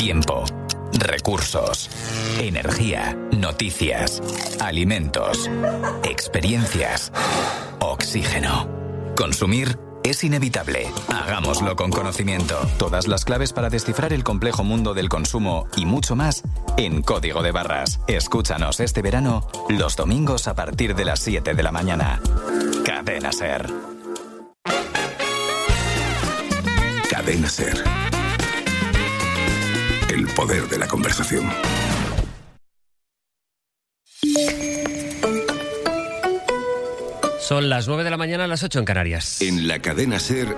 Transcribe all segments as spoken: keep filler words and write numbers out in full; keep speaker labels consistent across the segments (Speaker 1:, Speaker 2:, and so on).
Speaker 1: Tiempo, recursos, energía, noticias, alimentos, experiencias, oxígeno. Consumir es inevitable. Hagámoslo con conocimiento. Todas las claves para descifrar el complejo mundo del consumo y mucho más en Código de Barras. Escúchanos este verano los domingos a partir de las siete de la mañana. Cadena SER.
Speaker 2: Cadena SER. El poder de la conversación.
Speaker 3: Son las nueve de la mañana, las ocho en Canarias.
Speaker 2: En la Cadena SER,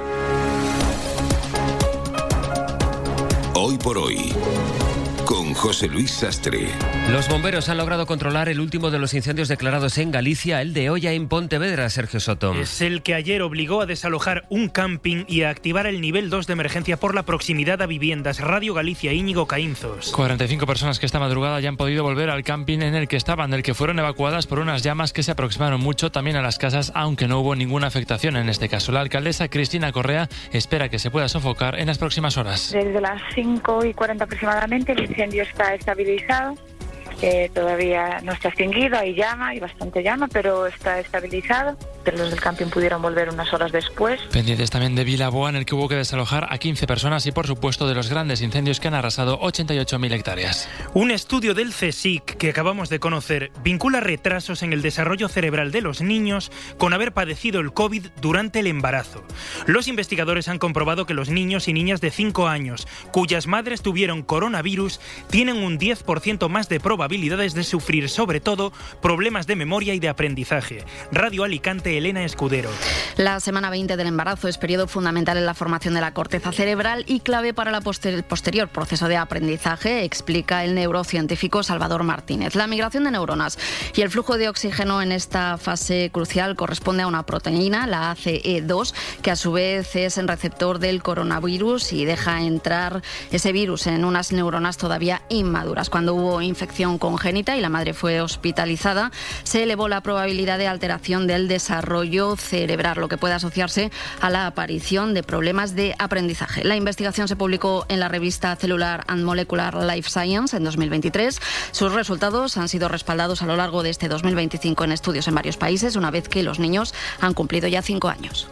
Speaker 2: Hoy por Hoy, con José Luis Sastre.
Speaker 3: Los bomberos han logrado controlar el último de los incendios declarados en Galicia, el de Oia en Pontevedra, Sergio Soto.
Speaker 4: Es el que ayer obligó a desalojar un camping y a activar el nivel dos de emergencia por la proximidad a viviendas. Radio Galicia, Íñigo Caínzos.
Speaker 5: cuarenta y cinco personas que esta madrugada ya han podido volver al camping en el que estaban, del que fueron evacuadas por unas llamas que se aproximaron mucho también a las casas, aunque no hubo ninguna afectación en este caso. La alcaldesa Cristina Correa espera que se pueda sofocar en las próximas horas.
Speaker 6: Desde las cinco y cuarenta aproximadamente el incendio está estabilizado. Eh, todavía no está extinguido, hay llama, hay bastante llama, pero está estabilizado. Los del camping pudieron volver unas horas después.
Speaker 5: Pendientes también de Vilaboa, en el que hubo que desalojar a quince personas y, por supuesto, de los grandes incendios que han arrasado ochenta y ocho mil hectáreas.
Speaker 4: Un estudio del CSIC que acabamos de conocer vincula retrasos en el desarrollo cerebral de los niños con haber padecido el COVID durante el embarazo. Los investigadores han comprobado que los niños y niñas de cinco años cuyas madres tuvieron coronavirus tienen un diez por ciento más de probabilidades de sufrir, sobre todo, problemas de memoria y de aprendizaje. Radio Alicante, Elena Escudero.
Speaker 7: La semana veinte del embarazo es periodo fundamental en la formación de la corteza cerebral y clave para el poster- posterior proceso de aprendizaje, explica el neurocientífico Salvador Martínez. La migración de neuronas y el flujo de oxígeno en esta fase crucial corresponde a una proteína, la A C E dos, que a su vez es el receptor del coronavirus y deja entrar ese virus en unas neuronas todavía inmaduras. Cuando hubo infección congénita y la madre fue hospitalizada, se elevó la probabilidad de alteración del desarrollo cerebral, lo que puede asociarse a la aparición de problemas de aprendizaje. La investigación se publicó en la revista Cellular and Molecular Life Science en dos mil veintitrés. Sus resultados han sido respaldados a lo largo de este dos mil veinticinco en estudios en varios países, una vez que los niños han cumplido ya cinco años.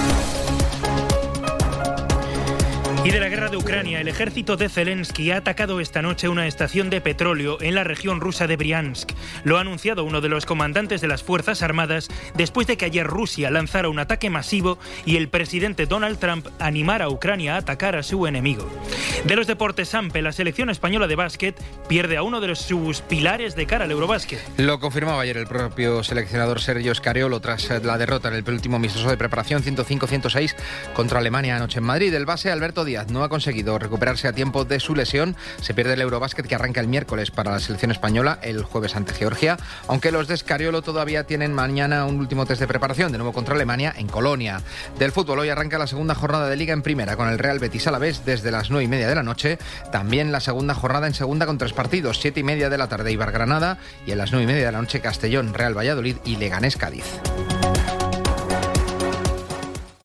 Speaker 4: Y de la guerra de Ucrania, el ejército de Zelensky ha atacado esta noche una estación de petróleo en la región rusa de Briansk. Lo ha anunciado uno de los comandantes de las Fuerzas Armadas después de que ayer Rusia lanzara un ataque masivo y el presidente Donald Trump animara a Ucrania a atacar a su enemigo. De los deportes, Ampe, la selección española de básquet, pierde a uno de los, sus pilares de cara al Eurobásquet.
Speaker 8: Lo confirmaba ayer el propio seleccionador Sergio Scariolo tras la derrota en el penúltimo amistoso de preparación ciento cinco a ciento seis contra Alemania anoche en Madrid. El base Alberto Díaz no ha conseguido recuperarse a tiempo de su lesión. Se pierde el Eurobásquet que arranca el miércoles para la selección española, el jueves ante Georgia, aunque los de Scariolo todavía tienen mañana un último test de preparación, de nuevo contra Alemania en Colonia. Del fútbol, hoy arranca la segunda jornada de Liga en Primera con el Real Betis Alavés desde las nueve y media de la noche. También la segunda jornada en Segunda con tres partidos, siete y media de la tarde Eibar Granada y a las nueve y media de la noche Castellón Real Valladolid y Leganés Cádiz.